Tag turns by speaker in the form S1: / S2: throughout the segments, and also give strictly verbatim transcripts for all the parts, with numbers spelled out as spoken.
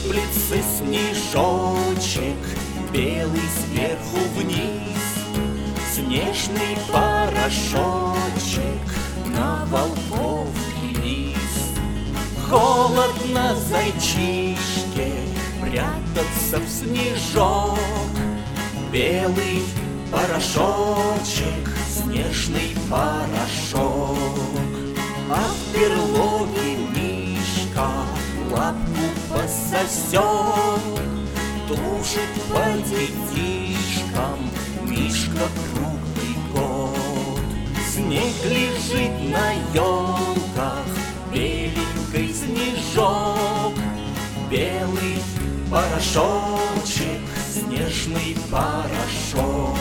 S1: Сыплется снежочек, белый сверху вниз, снежный порошочек на волков и лис. Холодно зайчишке прятаться в снежок, белый порошочек, снежный порошок. А в берлоге Мишка лапку пососет, тужит по детишкам Мишка круглый год. Снег лежит на елках, беленький снежок, белый порошочек, снежный порошок.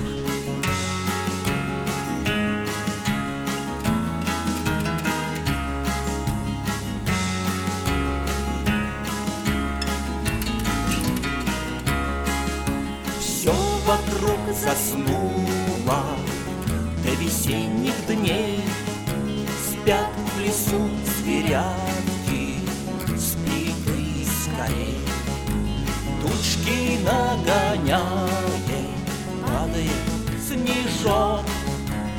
S1: Все вокруг заснуло до весенних дней, спят в лесу зверятки, спи ты скорей. Тучки нагоняет, падает снежок,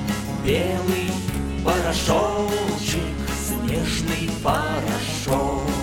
S1: белый порошочек, снежный порошок.